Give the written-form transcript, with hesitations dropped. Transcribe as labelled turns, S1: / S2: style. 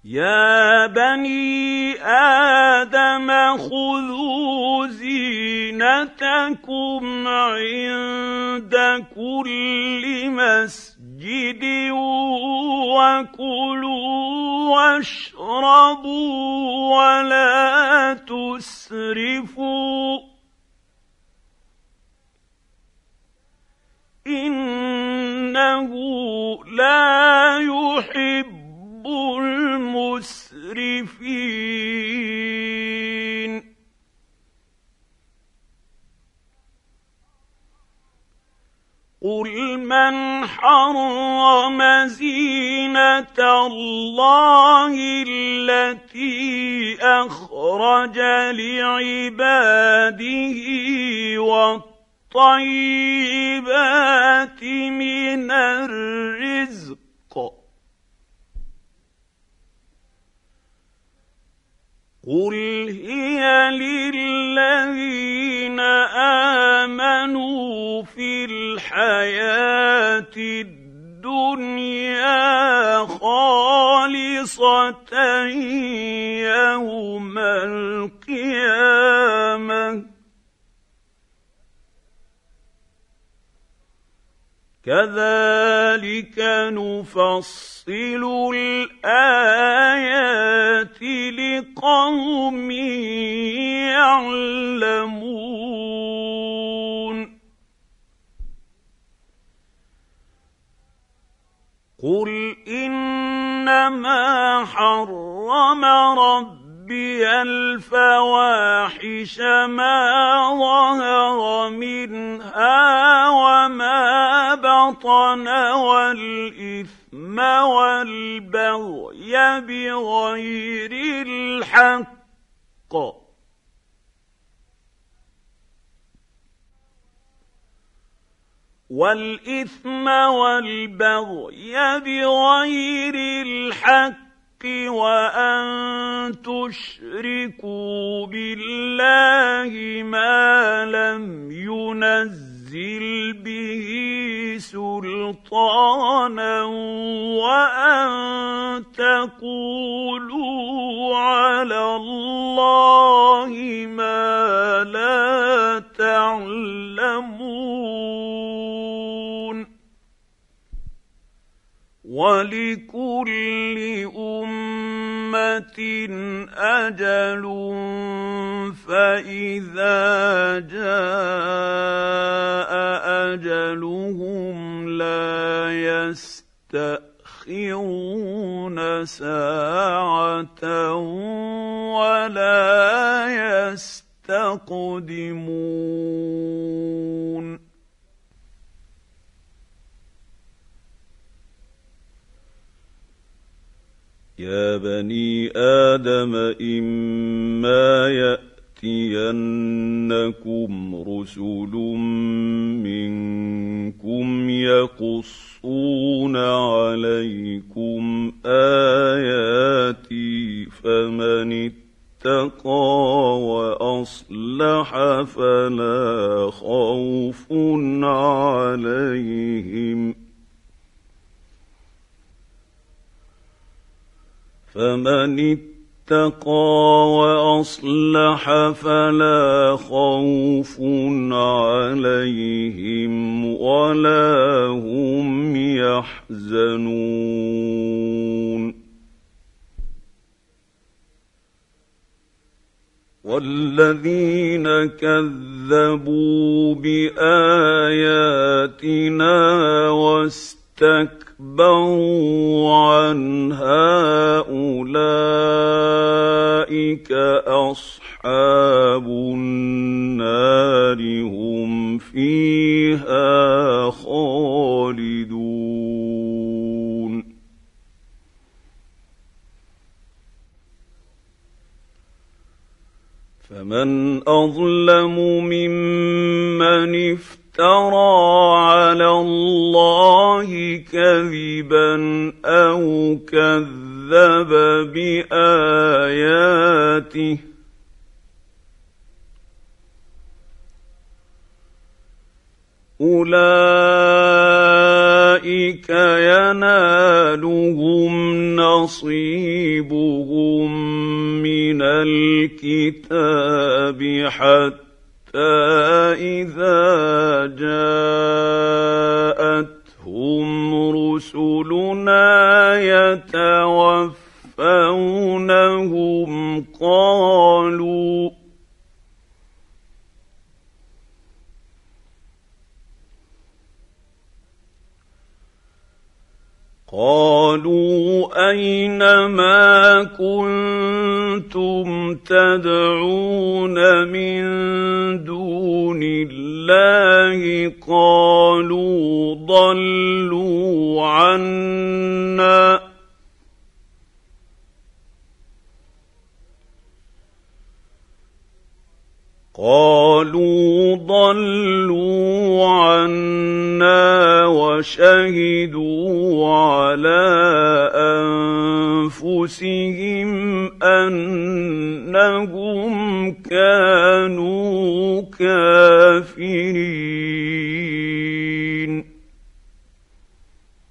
S1: يا بني آدم خذوا زينتكم عند كل مسجد وكلوا واشربوا ولا تسرفوا إنه لا يحب المسرفين. قل من حرم زينة الله التي أخرج لعباده والطيبات من الرزق قل هي للذين آمنوا في الحياة الدنيا خالصة يوم القيامة كذلك نفصل الآيات لقوم يعلمون. قل إنما حرم ربي الفواحش ما ظهر منها وما بطن والإثم والبغي بغير الحق وأن تشركوا بالله ما لم ينزل به سلطانا وأن تقولوا على الله ما لا تعلمون. ولكل أمة أجل فإذا جاء أجلهم لا يستأخرون ساعة ولا يستقدمون. يا بني آدم إما يأتينكم رسل منكم يقصون عليكم آياتي فمن اتقى وأصلح فلا خوف عليهم ولا هم يحزنون. والذين كذبوا بآياتنا واستكبروا عنها أولئك أصحاب النار هم فيها خالدون. فمن أظلم ممن افترى على الله كذبا أو كذب بآياته أولئك اولئك ينالهم نصيبهم من الكتاب حتى اذا جاءتهم رسلنا يتوفونهم قالوا أين ما كنتم تدعون من دون الله قالوا ضلوا عنا وشهدوا على أنفسهم أنهم كانوا كافرين.